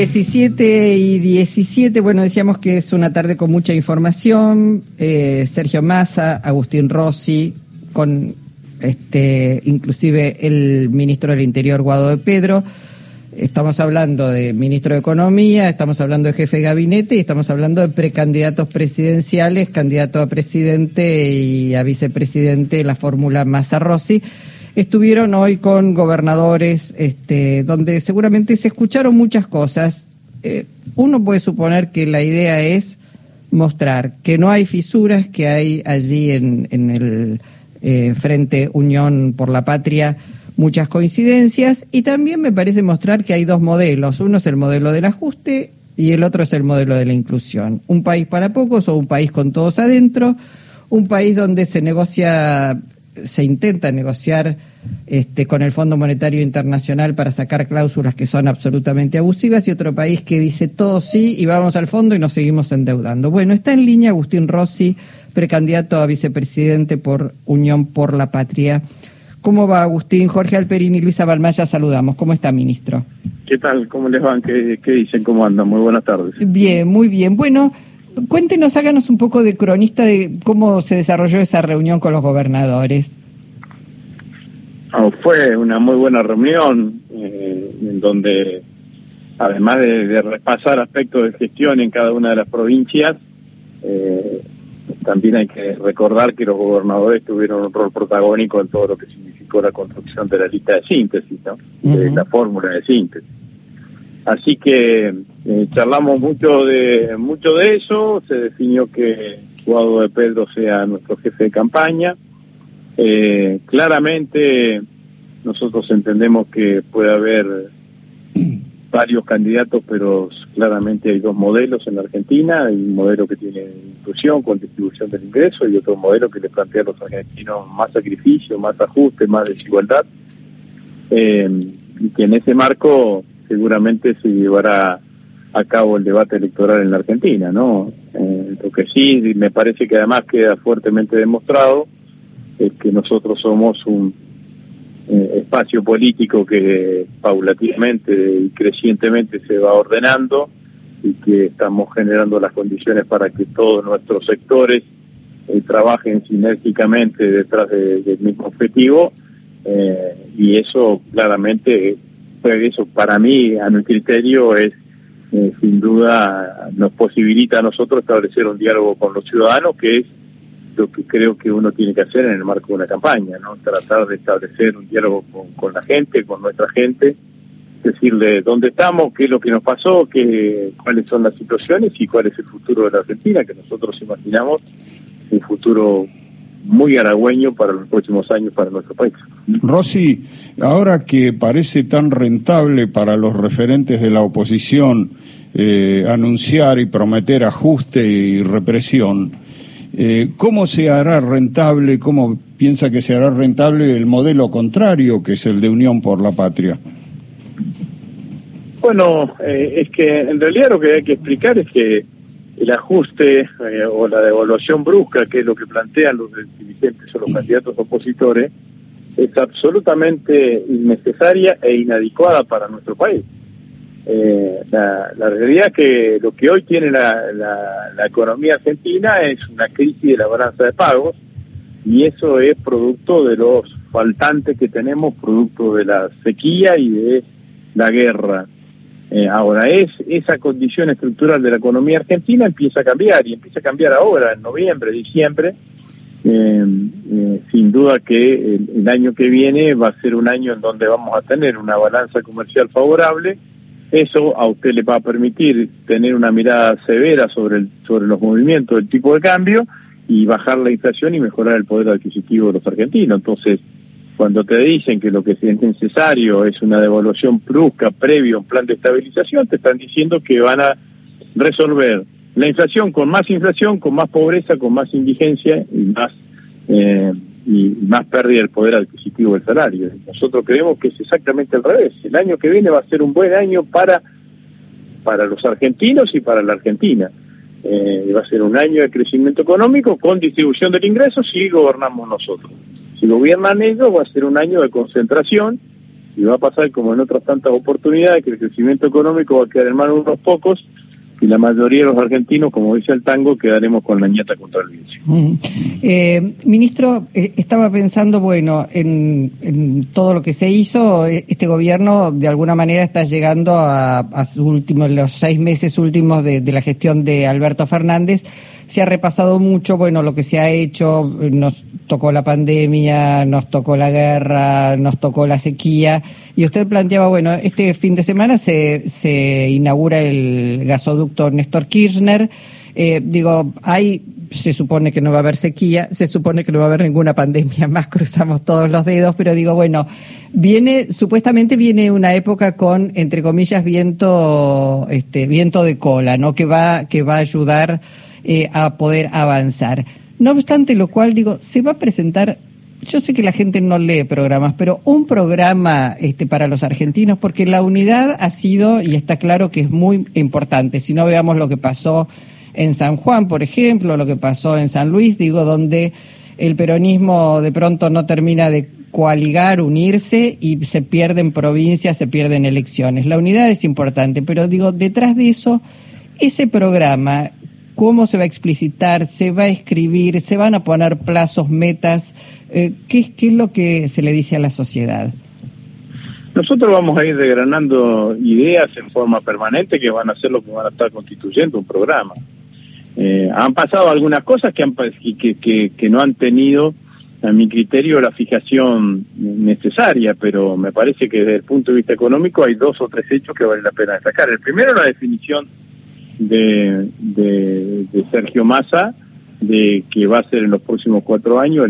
17:17, bueno, decíamos que es una tarde con mucha información. Sergio Massa, Agustín Rossi, con inclusive el ministro del Interior, Guado de Pedro. Estamos hablando de ministro de Economía, estamos hablando de jefe de gabinete y estamos hablando de precandidatos presidenciales, candidato a presidente y a vicepresidente, la fórmula Massa-Rossi. Estuvieron hoy con gobernadores, donde seguramente se escucharon muchas cosas. Uno puede suponer que la idea es mostrar que no hay fisuras, que hay allí en el Frente Unión por la Patria muchas coincidencias, y también me parece mostrar que hay dos modelos. Uno es el modelo del ajuste y el otro es el modelo de la inclusión. Un país para pocos o un país con todos adentro, un país donde se intenta negociar con el Fondo Monetario Internacional para sacar cláusulas que son absolutamente abusivas, y otro país que dice todo sí y vamos al fondo y nos seguimos endeudando. Bueno, está en línea Agustín Rossi, precandidato a vicepresidente por Unión por la Patria. ¿Cómo va, Agustín? Jorge Alperín y Luisa Balmaya saludamos. ¿Cómo está, ministro? ¿Qué tal? ¿Cómo les van? ¿Qué dicen? ¿Cómo andan? Muy buenas tardes. Bien, muy bien. Bueno, cuéntenos, háganos un poco de cronista de cómo se desarrolló esa reunión con los gobernadores. Fue una muy buena reunión, en donde, además de repasar aspectos de gestión en cada una de las provincias, también hay que recordar que los gobernadores tuvieron un rol protagónico en todo lo que significó la construcción de la lista de síntesis, ¿no? De la fórmula de síntesis. Así que charlamos mucho de eso. Se definió que Guado de Pedro sea nuestro jefe de campaña. Claramente nosotros entendemos que puede haber varios candidatos, pero claramente hay dos modelos en la Argentina. Hay un modelo que tiene inclusión con distribución del ingreso y otro modelo que le plantea a los argentinos más sacrificio, más ajuste, más desigualdad, y que en ese marco seguramente se llevará a cabo el debate electoral en la Argentina, ¿no? Lo que sí me parece que además queda fuertemente demostrado es que nosotros somos un espacio político que paulatinamente y crecientemente se va ordenando y que estamos generando las condiciones para que todos nuestros sectores trabajen sinérgicamente detrás del mismo objetivo, y eso claramente, eso para mí, a mi criterio, es sin duda nos posibilita a nosotros establecer un diálogo con los ciudadanos, que es lo que creo que uno tiene que hacer en el marco de una campaña, ¿no? Tratar de establecer un diálogo con la gente, con nuestra gente, decirle dónde estamos, qué es lo que nos pasó, cuáles son las situaciones y cuál es el futuro de la Argentina, que nosotros imaginamos un futuro muy halagüeño para los próximos años para nuestro país. Rossi, ahora que parece tan rentable para los referentes de la oposición anunciar y prometer ajuste y represión, ¿cómo se hará rentable, cómo piensa que se hará rentable el modelo contrario, que es el de Unión por la Patria? Bueno, es que en realidad lo que hay que explicar es que el ajuste o la devaluación brusca, que es lo que plantean los dirigentes o los candidatos opositores, es absolutamente innecesaria e inadecuada para nuestro país. La realidad es que lo que hoy tiene la economía argentina es una crisis de la balanza de pagos, y eso es producto de los faltantes que tenemos, producto de la sequía y de la guerra. Ahora, esa condición estructural de la economía argentina empieza a cambiar, y empieza a cambiar ahora, en noviembre, diciembre. Sin duda que el año que viene va a ser un año en donde vamos a tener una balanza comercial favorable. Eso a usted le va a permitir tener una mirada severa sobre los movimientos del tipo de cambio y bajar la inflación y mejorar el poder adquisitivo de los argentinos. Entonces, cuando te dicen que lo que es necesario es una devaluación brusca previo a un plan de estabilización, te están diciendo que van a resolver la inflación, con más pobreza, con más indigencia y más pérdida del poder adquisitivo del salario. Nosotros creemos que es exactamente al revés. El año que viene va a ser un buen año para los argentinos y para la Argentina. Va a ser un año de crecimiento económico con distribución del ingreso si gobernamos nosotros. Si gobiernan ellos, va a ser un año de concentración Y va a pasar como en otras tantas oportunidades, que el crecimiento económico va a quedar en manos de unos pocos, y la mayoría de los argentinos, como dice el tango, quedaremos con la ñata contra el vicio. Ministro, estaba pensando, bueno, en todo lo que se hizo. Este gobierno, de alguna manera, está llegando a los 6 meses últimos de la gestión de Alberto Fernández. Se ha repasado mucho, bueno, lo que se ha hecho. Nos tocó la pandemia, nos tocó la guerra, nos tocó la sequía, y usted planteaba, bueno, este fin de semana se inaugura el gasoducto Néstor Kirchner. Se supone que no va a haber sequía, se supone que no va a haber ninguna pandemia más, cruzamos todos los dedos, pero supuestamente viene una época con, entre comillas, viento de cola, ¿no? Que va a ayudar a poder avanzar. No obstante lo cual, se va a presentar, yo sé que la gente no lee programas, pero un programa para los argentinos, porque la unidad ha sido, y está claro que es muy importante. Si no, veamos lo que pasó en San Juan, por ejemplo, lo que pasó en San Luis, donde el peronismo de pronto no termina de coaligar, unirse, y se pierden provincias, se pierden elecciones. La unidad es importante, pero detrás de eso, ese programa, ¿cómo se va a explicitar? ¿Se va a escribir? ¿Se van a poner plazos, metas? ¿Qué es lo que se le dice a la sociedad? Nosotros vamos a ir desgranando ideas en forma permanente que van a ser lo que van a estar constituyendo un programa. Han pasado algunas cosas que no han tenido, a mi criterio, la fijación necesaria, pero me parece que desde el punto de vista económico hay 2 o 3 hechos que vale la pena destacar. El primero, la definición de Sergio Massa, de que va a ser en los próximos 4 años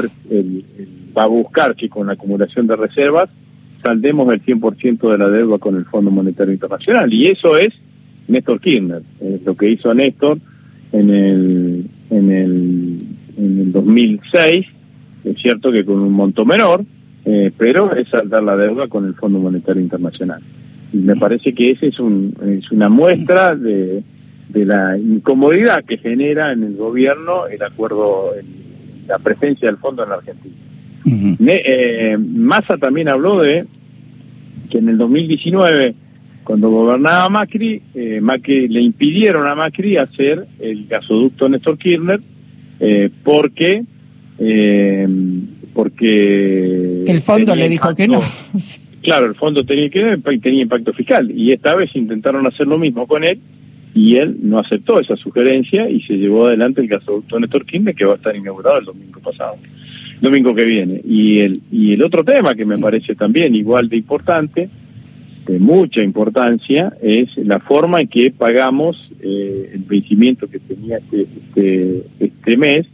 va a buscar que con la acumulación de reservas saldemos el 100% de la deuda con el Fondo Monetario Internacional, y eso es Néstor Kirchner. Lo que hizo Néstor en el 2006, es cierto que con un monto menor, pero es saldar la deuda con el Fondo Monetario Internacional. Y me parece que ese es una muestra de la incomodidad que genera en el gobierno el acuerdo, la presencia del fondo en la Argentina. Uh-huh. Massa también habló de que en el 2019, cuando gobernaba Macri le impidieron a Macri hacer el gasoducto Néstor Kirchner porque el fondo le dijo que no. Claro, el fondo tenía impacto fiscal, y esta vez intentaron hacer lo mismo con él, y él no aceptó esa sugerencia y se llevó adelante el gasoducto Néstor Kirchner, que va a estar inaugurado el domingo que viene. Y el otro tema que me parece también igual de importante, de mucha importancia, es la forma en que pagamos el vencimiento que tenía este mes,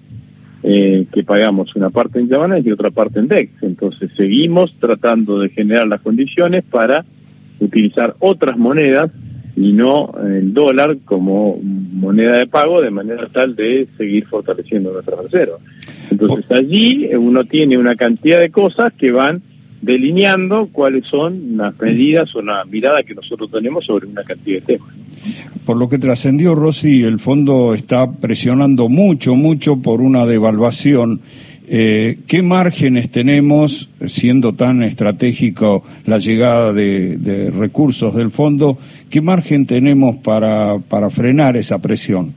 que pagamos una parte en Yamanas y otra parte en DEX. Entonces seguimos tratando de generar las condiciones para utilizar otras monedas y no el dólar como moneda de pago, de manera tal de seguir fortaleciendo nuestra reserva. Entonces allí uno tiene una cantidad de cosas que van delineando cuáles son las medidas o la mirada que nosotros tenemos sobre una cantidad de temas. Por lo que trascendió, Rossi, el fondo está presionando mucho por una devaluación. ¿Qué márgenes tenemos, siendo tan estratégico la llegada de recursos del fondo, qué margen tenemos para frenar esa presión?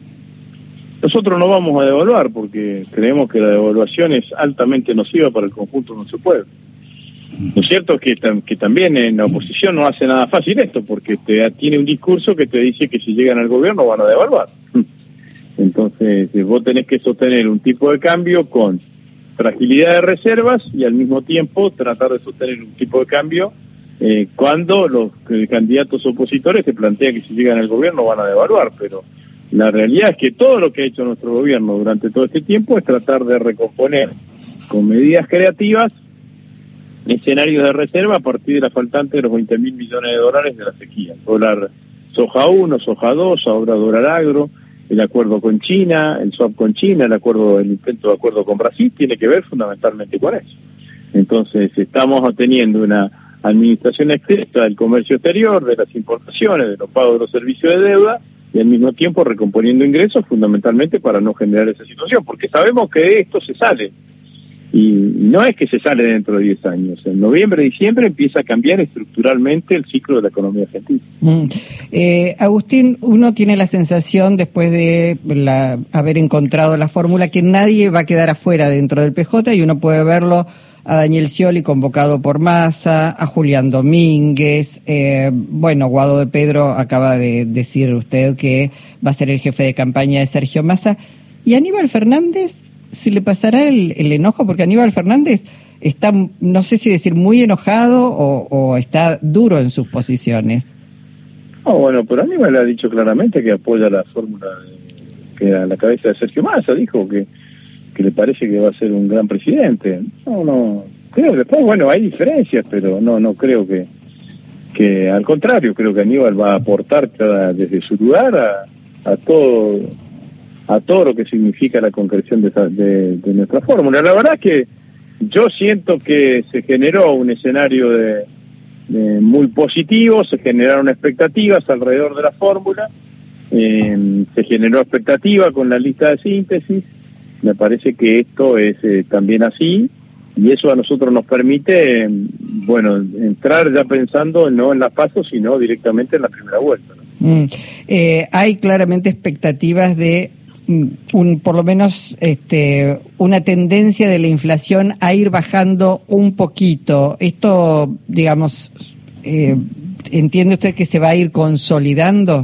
Nosotros no vamos a devaluar porque creemos que la devaluación es altamente nociva para el conjunto de nuestro pueblo. Lo cierto es que también en la oposición no hace nada fácil esto, porque tiene un discurso que te dice que si llegan al gobierno van a devaluar. Entonces vos tenés que sostener un tipo de cambio con fragilidad de reservas y al mismo tiempo tratar de sostener un tipo de cambio cuando los candidatos opositores te plantean que si llegan al gobierno van a devaluar, pero la realidad es que todo lo que ha hecho nuestro gobierno durante todo este tiempo es tratar de recomponer con medidas creativas escenarios de reserva a partir de la faltante de los 20.000 millones de dólares de la sequía. Dólar soja 1, soja 2, ahora dólar agro, el acuerdo con China, el swap con China, el intento de acuerdo con Brasil, tiene que ver fundamentalmente con eso. Entonces estamos teniendo una administración estricta del comercio exterior, de las importaciones, de los pagos de los servicios de deuda, y al mismo tiempo recomponiendo ingresos fundamentalmente para no generar esa situación, porque sabemos que de esto se sale. Y no es que se sale dentro de 10 años. En noviembre, diciembre empieza a cambiar estructuralmente el ciclo de la economía argentina. Agustín, uno tiene la sensación, después de haber encontrado la fórmula, que nadie va a quedar afuera dentro del PJ, y uno puede verlo a Daniel Scioli convocado por Massa, a Julián Domínguez, Guado de Pedro acaba de decir usted que va a ser el jefe de campaña de Sergio Massa, y Aníbal Fernández, si le pasará el enojo, porque Aníbal Fernández está, no sé si decir muy enojado o está duro en sus posiciones. Pero Aníbal ha dicho claramente que apoya la fórmula que a la cabeza de Sergio Massa, dijo que le parece que va a ser un gran presidente. No creo que después, hay diferencias, pero no creo que al contrario, creo que Aníbal va a aportar desde su lugar a todo lo que significa la concreción de nuestra fórmula. La verdad que yo siento que se generó un escenario muy positivo, se generaron expectativas alrededor de la fórmula, se generó expectativa con la lista de síntesis. Me parece que esto es también así, y eso a nosotros nos permite, entrar ya pensando no en la PASO, sino directamente en la primera vuelta, ¿no? Hay claramente expectativas de por lo menos una tendencia de la inflación a ir bajando un poquito. Esto, digamos, ¿entiende usted que se va a ir consolidando?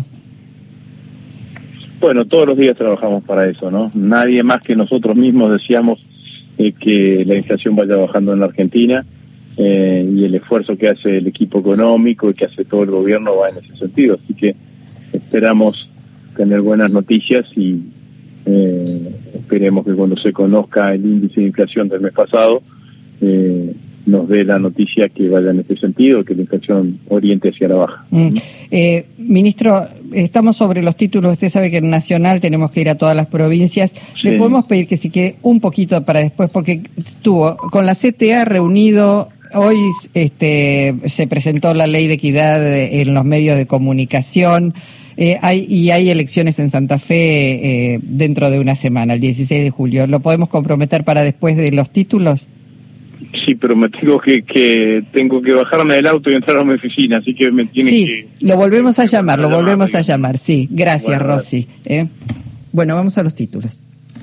Todos los días trabajamos para eso, ¿no? Nadie más que nosotros mismos deseamos que la inflación vaya bajando en la Argentina, y el esfuerzo que hace el equipo económico y que hace todo el gobierno va en ese sentido. Así que esperamos tener buenas noticias y esperemos que cuando se conozca el índice de inflación del mes pasado nos dé la noticia que vaya en este sentido, que la inflación oriente hacia la baja. Ministro, estamos sobre los títulos. Usted sabe que en Nacional tenemos que ir a todas las provincias. Sí. Le podemos pedir que se quede un poquito para después, porque estuvo con la CTA reunido. Hoy se presentó la ley de equidad en los medios de comunicación. Hay elecciones en Santa Fe dentro de una semana, el 16 de julio. ¿Lo podemos comprometer para después de los títulos? Sí, pero me tengo que bajarme del auto y entrar a mi oficina, así que me tiene que... Sí, lo volvemos a llamar, sí. Gracias, Rossi. Vamos a los títulos.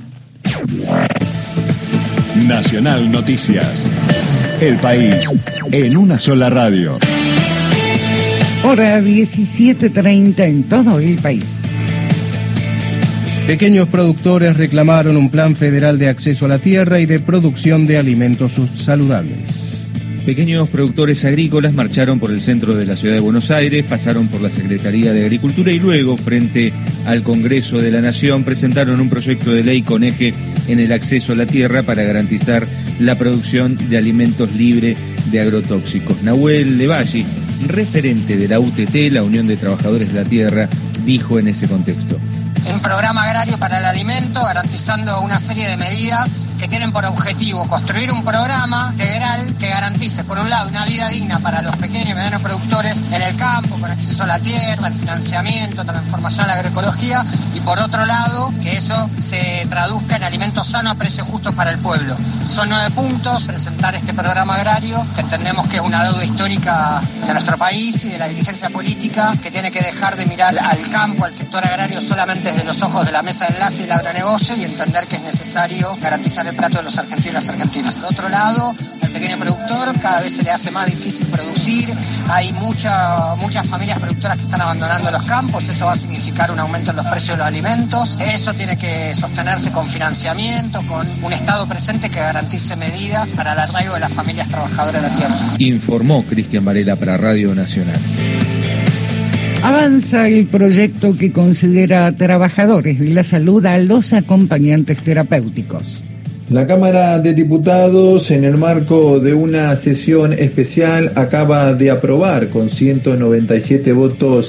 Nacional Noticias. El país en una sola radio. Hora 17:30 en todo el país. Pequeños productores reclamaron un plan federal de acceso a la tierra y de producción de alimentos saludables. Pequeños productores agrícolas marcharon por el centro de la ciudad de Buenos Aires, pasaron por la Secretaría de Agricultura y luego, frente al Congreso de la Nación, presentaron un proyecto de ley con eje en el acceso a la tierra para garantizar la producción de alimentos libre de agrotóxicos. Nahuel Levalli, referente de la UTT, la Unión de Trabajadores de la Tierra, dijo en ese contexto: un programa agrario para el alimento, garantizando una serie de medidas que tienen por objetivo construir un programa integral que garantice, por un lado, una vida digna para los pequeños y medianos productores en el campo, con acceso a la tierra, el financiamiento, transformación a la agroecología, y por otro lado, que eso se traduzca en alimentos sanos a precios justos para el pueblo. Son 9 puntos, presentar este programa agrario, que entendemos que es una deuda histórica de nuestro país y de la dirigencia política, que tiene que dejar de mirar al campo, al sector agrario, solamente desde los ojos de la mesa de enlace y el agronegocio, y entender que es necesario garantizar el plato de los argentinos y las argentinas. Por otro lado, al pequeño productor cada vez se le hace más difícil producir, hay muchas familias productoras que están abandonando los campos, eso va a significar un aumento en los precios de los alimentos, eso tiene que sostenerse con financiamiento, con un Estado presente que garantice medidas para el arraigo de las familias trabajadoras de la tierra. Informó Cristian Varela para Radio Nacional. Avanza el proyecto que considera trabajadores de la salud a los acompañantes terapéuticos. La Cámara de Diputados, en el marco de una sesión especial, acaba de aprobar con 197 votos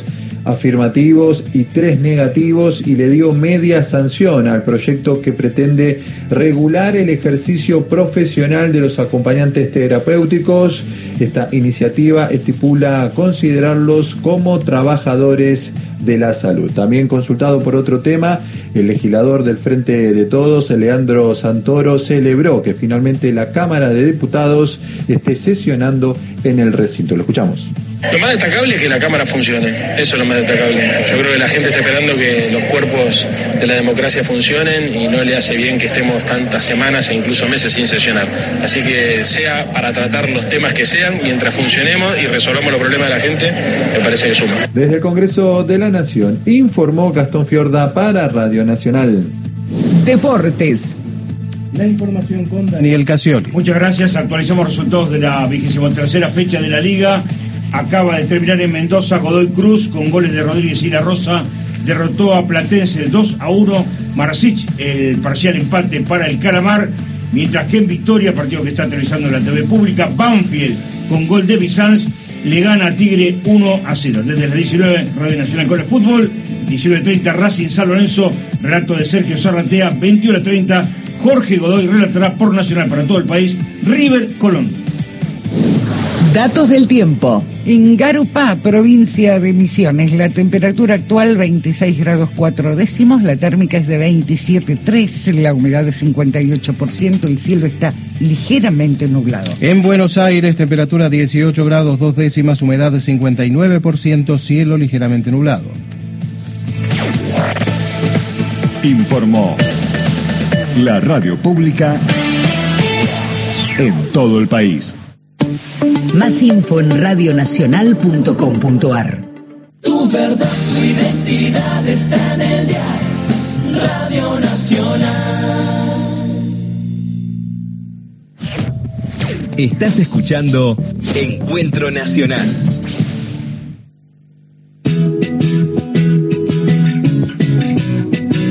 afirmativos y 3 negativos y le dio media sanción al proyecto que pretende regular el ejercicio profesional de los acompañantes terapéuticos. Esta iniciativa estipula considerarlos como trabajadores de la salud. También consultado por otro tema, el legislador del Frente de Todos, Leandro Santoro, celebró que finalmente la Cámara de Diputados esté sesionando en el recinto. Lo escuchamos. Lo más destacable es que la Cámara funcione, eso es lo más destacable. Yo creo que la gente está esperando que los cuerpos de la democracia funcionen y no le hace bien que estemos tantas semanas e incluso meses sin sesionar. Así que sea para tratar los temas que sean, mientras funcionemos y resolvamos los problemas de la gente, me parece que suma. Desde el Congreso de la Nación, informó Gastón Fiorda para Radio Nacional. Deportes. La información con Daniel Casioli. Muchas gracias, actualizamos resultados de la 23ª fecha de la Liga. Acaba de terminar en Mendoza. Godoy Cruz, con goles de Rodríguez y La Rosa, derrotó a Platense 2-1. Marasich, el parcial empate para el Calamar. Mientras que en Victoria, partido que está televisando en la TV pública, Banfield, con gol de Bizanz, le gana a Tigre 1-0. Desde las 19, Radio Nacional con el fútbol. 19:30, Racing San Lorenzo, relato de Sergio Zarratea. 21:30, Jorge Godoy relatará por Nacional para todo el país, River Colón. Datos del tiempo. En Garupá, provincia de Misiones, la temperatura actual 26 grados 4 décimos, la térmica es de 27,3, la humedad es 58%, el cielo está ligeramente nublado. En Buenos Aires, temperatura 18 grados 2 décimas, humedad de 59%, cielo ligeramente nublado. Informó la radio pública en todo el país. Más info en radionacional.com.ar. Tu verdad, tu identidad está en el diario Radio Nacional. Estás escuchando Encuentro Nacional.